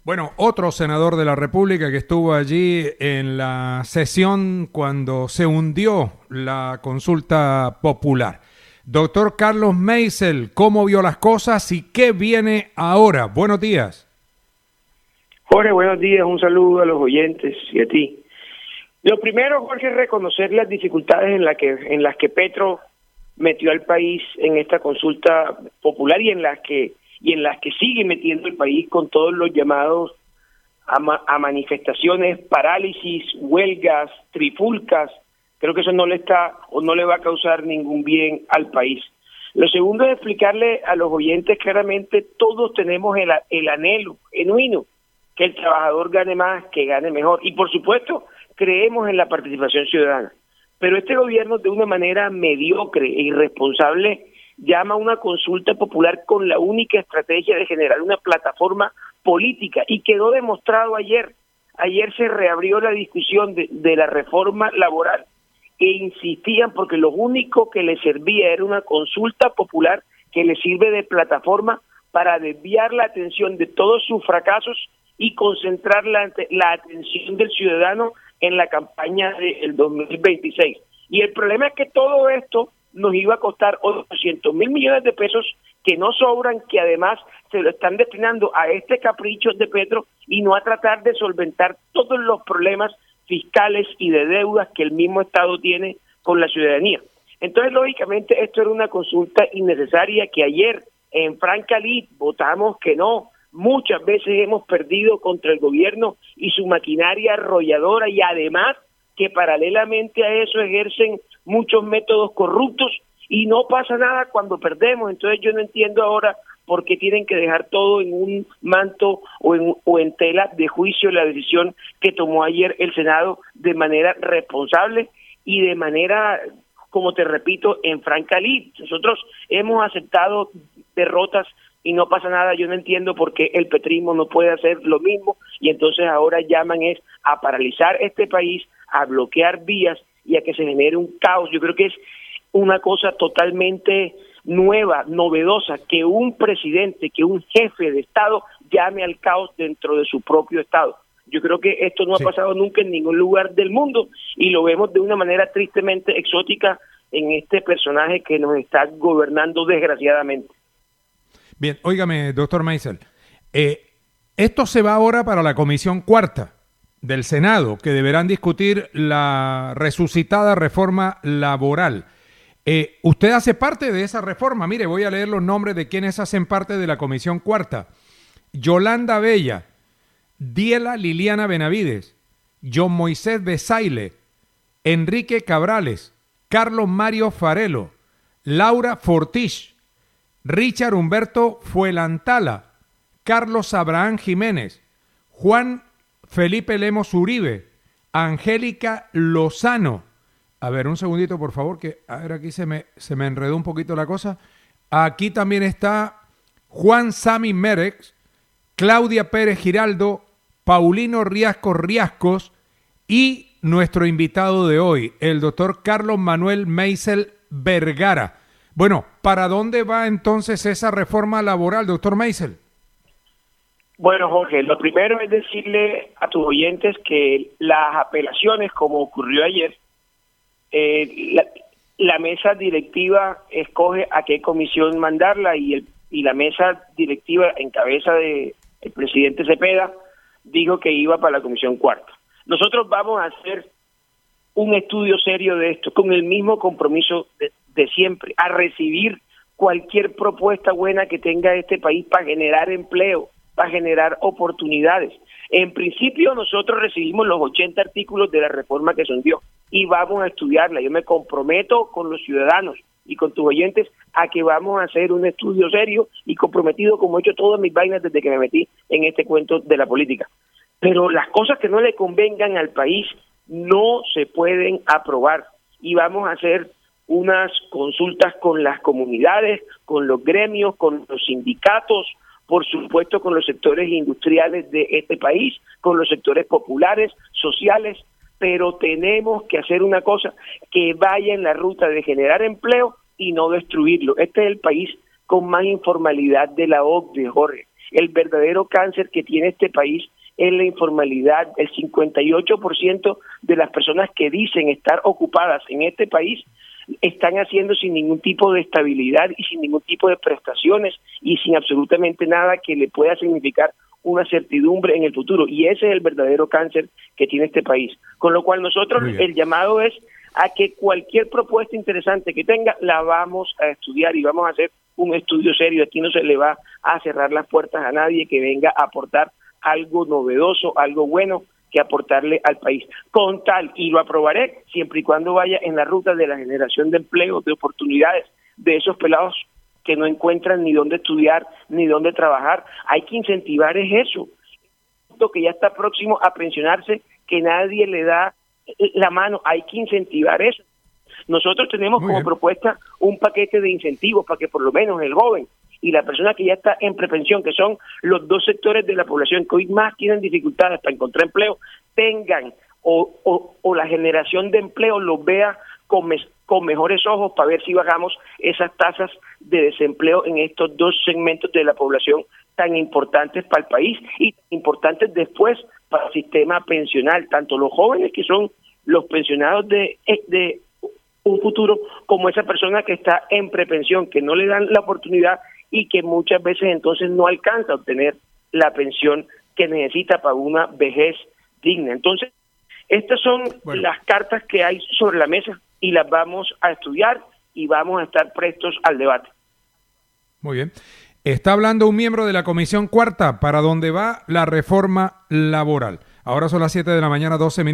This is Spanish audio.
Bueno, otro senador de la República que estuvo allí en la sesión cuando se hundió la consulta popular. Doctor Carlos Meisel, ¿cómo vio las cosas y qué viene ahora? Buenos días. Jorge, buenos días. Un saludo a los oyentes y a ti. Lo primero, Jorge, es reconocer las dificultades en las que Petro metió al país en esta consulta popular y en las que sigue metiendo el país con todos los llamados a manifestaciones, parálisis, huelgas, trifulcas. Creo que eso no le va a causar ningún bien al país. Lo segundo es explicarle a los oyentes claramente, todos tenemos el anhelo genuino que el trabajador gane más, que gane mejor. Y por supuesto, creemos en la participación ciudadana. Pero este gobierno, de una manera mediocre e irresponsable, llama a una consulta popular con la única estrategia de generar una plataforma política, y quedó demostrado ayer. Ayer se reabrió la discusión de la reforma laboral e insistían porque lo único que les servía era una consulta popular que les sirve de plataforma para desviar la atención de todos sus fracasos y concentrar la atención del ciudadano en la campaña del 2026. Y el problema es que todo esto nos iba a costar 800.000 millones de pesos que no sobran, que además se lo están destinando a este capricho de Petro y no a tratar de solventar todos los problemas fiscales y de deudas que el mismo Estado tiene con la ciudadanía. Entonces, lógicamente, esto era una consulta innecesaria que ayer en Francalí votamos que no. Muchas veces hemos perdido contra el gobierno y su maquinaria arrolladora, y además que paralelamente a eso ejercen muchos métodos corruptos y no pasa nada cuando perdemos. Entonces yo no entiendo ahora por qué tienen que dejar todo en un manto o en tela de juicio la decisión que tomó ayer el Senado de manera responsable y de manera, como te repito, en franca lid. Nosotros hemos aceptado derrotas y no pasa nada. Yo no entiendo por qué el petrismo no puede hacer lo mismo, y entonces ahora llaman a paralizar este país, a bloquear vías y a que se genere un caos. Yo creo que es una cosa totalmente nueva, novedosa, que un presidente, que un jefe de Estado llame al caos dentro de su propio Estado. Yo creo que esto no ha pasado nunca en ningún lugar del mundo y lo vemos de una manera tristemente exótica en este personaje que nos está gobernando desgraciadamente. Bien, óigame, doctor Meisel, esto se va ahora para la Comisión Cuarta del Senado, que deberán discutir la resucitada reforma laboral. Usted hace parte de esa reforma. Mire, voy a leer los nombres de quienes hacen parte de la Comisión Cuarta. Yolanda Bella, Diela Liliana Benavides, John Moisés Besaile, Enrique Cabrales, Carlos Mario Farelo, Laura Fortich, Richard Humberto Fuelantala, Carlos Abraham Jiménez, Juan Felipe Lemos Uribe, Angélica Lozano. A ver, un segundito, por favor, que a ver, aquí se me enredó un poquito la cosa. Aquí también está Juan Sami Merex, Claudia Pérez Giraldo, Paulino Riascos Riascos y nuestro invitado de hoy, el doctor Carlos Manuel Meisel Vergara. Bueno, ¿para dónde va entonces esa reforma laboral, doctor Meisel? Bueno, Jorge, lo primero es decirle a tus oyentes que las apelaciones, como ocurrió ayer, la mesa directiva escoge a qué comisión mandarla y la mesa directiva en cabeza de el presidente Cepeda dijo que iba para la Comisión Cuarta. Nosotros vamos a hacer un estudio serio de esto, con el mismo compromiso de siempre, a recibir cualquier propuesta buena que tenga este país para generar empleo, para generar oportunidades. En principio nosotros recibimos los 80 artículos de la reforma que se hundió y vamos a estudiarla. Yo me comprometo con los ciudadanos y con tus oyentes a que vamos a hacer un estudio serio y comprometido, como he hecho todas mis vainas desde que me metí en este cuento de la política. Pero las cosas que no le convengan al país no se pueden aprobar y vamos a hacer unas consultas con las comunidades, con los gremios, con los sindicatos, por supuesto con los sectores industriales de este país, con los sectores populares, sociales, pero tenemos que hacer una cosa que vaya en la ruta de generar empleo y no destruirlo. Este es el país con más informalidad de la OCDE, Jorge. El verdadero cáncer que tiene este país es la informalidad. El 58% de las personas que dicen estar ocupadas en este país están haciendo sin ningún tipo de estabilidad y sin ningún tipo de prestaciones y sin absolutamente nada que le pueda significar una certidumbre en el futuro, y ese es el verdadero cáncer que tiene este país. Con lo cual nosotros el llamado es a que cualquier propuesta interesante que tenga la vamos a estudiar y vamos a hacer un estudio serio. Aquí no se le va a cerrar las puertas a nadie que venga a aportar algo novedoso, algo bueno que aportarle al país, con tal, y lo aprobaré siempre y cuando vaya en la ruta de la generación de empleo, de oportunidades de esos pelados que no encuentran ni dónde estudiar ni dónde trabajar. Hay que incentivar eso, que ya está próximo a pensionarse, que nadie le da la mano, hay que incentivar eso. Nosotros tenemos como propuesta un paquete de incentivos para que por lo menos el joven y la persona que ya está en prepensión, que son los dos sectores de la población que hoy más tienen dificultades para encontrar empleo, tengan o la generación de empleo los vea con mejores ojos para ver si bajamos esas tasas de desempleo en estos dos segmentos de la población tan importantes para el país y importantes después para el sistema pensional, tanto los jóvenes que son los pensionados de un futuro, como esa persona que está en prepensión, que no le dan la oportunidad y que muchas veces entonces no alcanza a obtener la pensión que necesita para una vejez digna. Entonces, estas son las cartas que hay sobre la mesa y las vamos a estudiar y vamos a estar prestos al debate. Muy bien. Está hablando un miembro de la Comisión Cuarta para dónde va la reforma laboral. Ahora son las 7 de la mañana, 12 minutos.